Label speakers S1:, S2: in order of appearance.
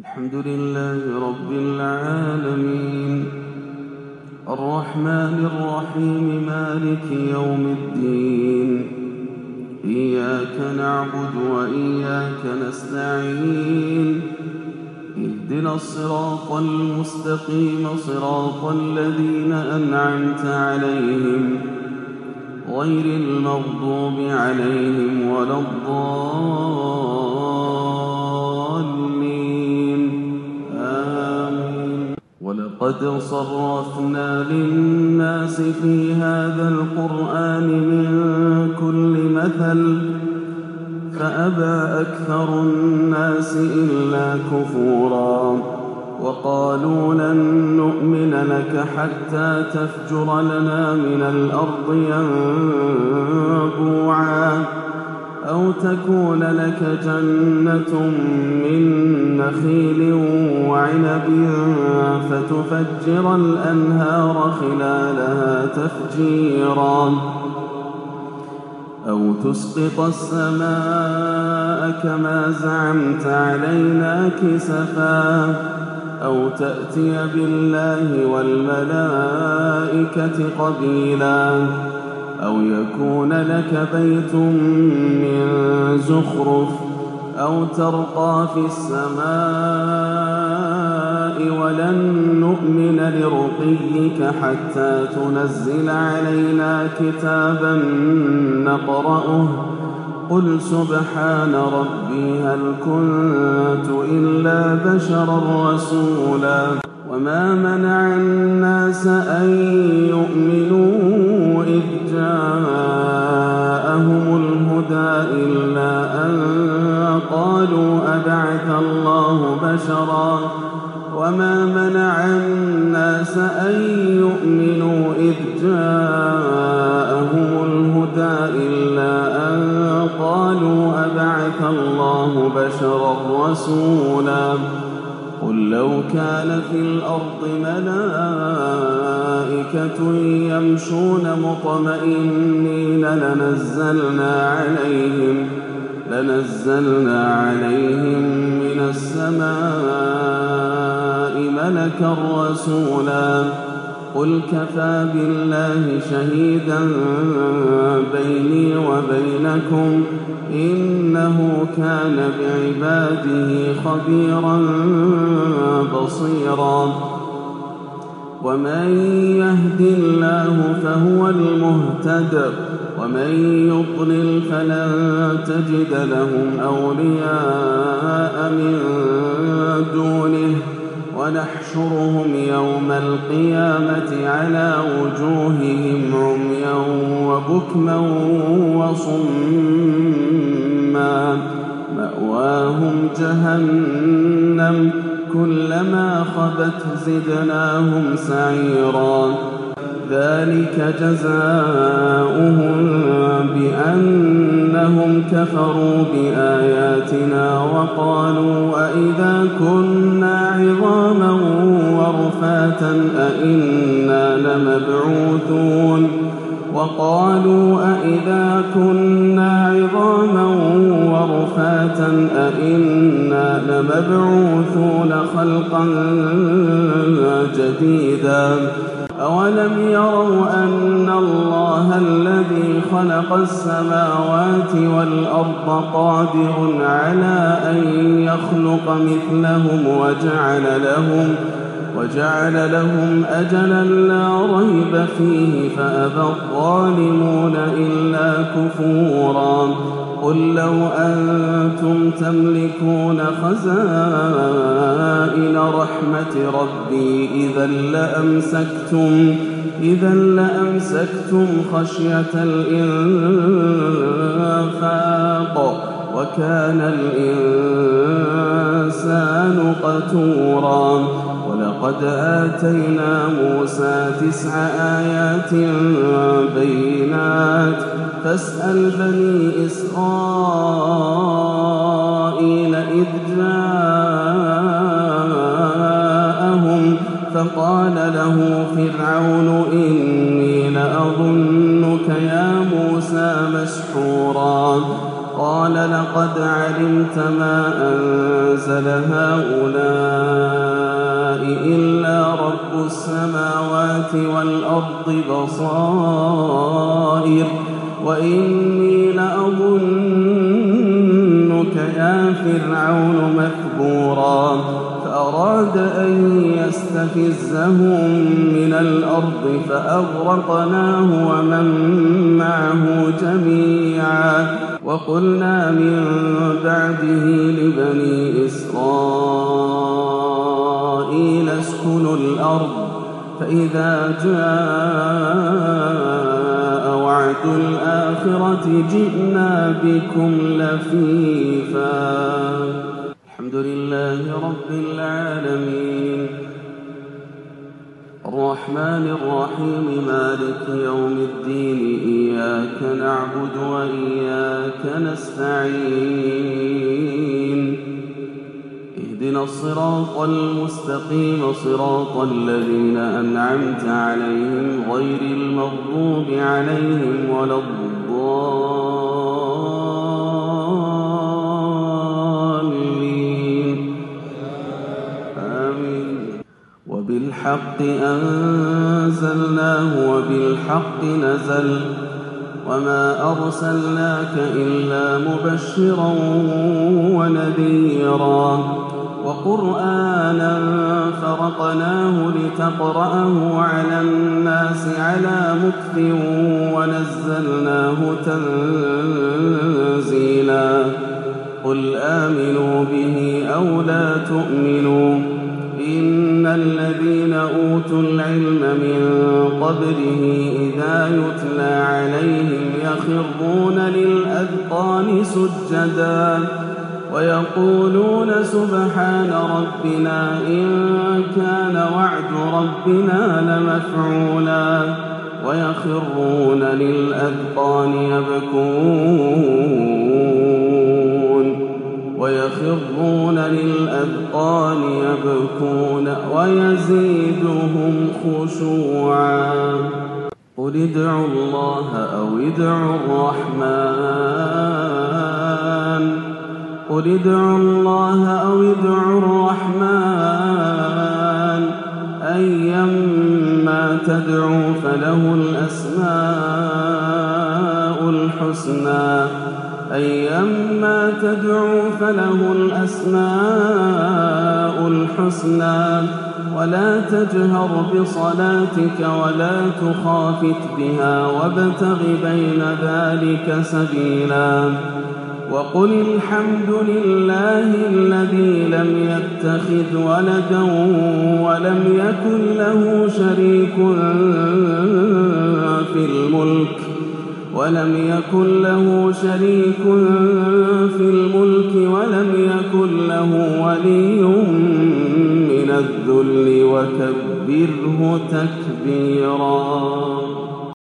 S1: الحمد لله رب العالمين الرحمن الرحيم مالك يوم الدين إياك نعبد وإياك نستعين اهدنا الصراط المستقيم صراط الذين أنعمت عليهم غير المغضوب عليهم ولا الضالين آمين. ولقد صرفنا للناس في هذا القرآن من كل مثل فأبى أكثر الناس إلا كفورا وقالوا لن نؤمن لك حتى تفجر لنا من الأرض ينبوعا أو تكون لك جنة من نخيل وعنب فتفجر الأنهار خلالها تفجيرا أو تسقط السماء كما زعمت علينا كسفا أو تأتي بالله والملائكة قبيلا أو يكون لك بيت من زخرف أو ترقى في السماء ولن نؤمن لرقيك حتى تنزل علينا كتابا نقرأه قل سبحان ربي هل كنت إلا بشرا رسولا وما منع الناس أن يؤمنوا إذ جاءهم الهدى إلا أن قالوا أبعث الله بشرا وما منع الناس أن يؤمنوا إذ جاءهم الهدى إلا أن قالوا أبعث الله بشرا رسولا قل لو كان في الأرض ملائكة يمشون مطمئنين لنزلنا عليهم من السماء ملكا رسولا قل كفى بالله شهيدا بيني وبينكم إنه كان بعباده خبيرا بصيرا ومن يهد الله فهو المهتد ومن يضلل فلن تجد لهم أولياء من دونه ونحشرهم يوم القيامة على وجوههم عميا وبكما وصما مأواهم جهنم كلما خبت زدناهم سعيرا ذلك جزاؤهم بأنهم كفروا بآياتنا وقالوا أئذا كنا عظاما ورفاتا أئنا لمبعوثون وقالوا أئذا كنا عظاما ورفاتا أئنا لمبعوثون خلقا جديدا أولم يروا أن الله الذي خلق السماوات والأرض قادر على أن يخلق مثلهم وجعل لهم أجلا لا ريب فيه فأبى الظالمون إلا كفورا قل لو أنتم تملكون خزائن رحمة ربي إذا لأمسكتم خشية الإنفاق وكان الإنسان قتورا ولقد آتينا موسى 9 آيات بينات فاسأل بني إسرائيل إذ جاءهم فقال له فرعون إني لأظنك يا موسى مسحورا قال لقد علمت ما أنزل هؤلاء إلا رب السماوات والأرض بصائر وإني لأظنك يا فرعون مثبورا فأراد أن يستفزهم من الأرض فأغرقناه ومن معه جميعا وقلنا من بعده لبني إسرائيل اسكنوا الأرض فإذا جاء وعد الآخرة جئنا بكم لفيفا الحمد لله رب العالمين الرحمن الرحيم مالك يوم الدين إياك نعبد وإياك نستعين اهدنا الصراط المستقيم صراط الذين أنعمت عليهم غير المغضوب عليهم ولا الضالين آمين وبالحق أنزلناه وبالحق نزل وما أرسلناك إلا مبشرا ونذيرا وقرآنا فرقناه لتقرأه على الناس على مكث ونزلناه تنزيلا قل آمنوا به أو لا تؤمنوا إن الذين أوتوا العلم من قبله إذا يتلى عليهم يخرون للأذقان سجدا ويقولون سبحان ربنا إن كان وعد ربنا لمفعولا ويخرون للأذقان يبكون ويزيدهم خشوعا قل ادعوا الله أو ادعوا الرحمن قل ادعوا الله أو ادعوا الرحمن أيما تدعوا فله الأسماء الحسنى ولا تجهر بصلاتك ولا تخافت بها وابتغ بين ذلك سبيلا وقل الحمد لله الذي لم يتخذ ولدا ولم يكن له شريك في الملك ولم يكن له ولي من الذل وكبره تكبيرا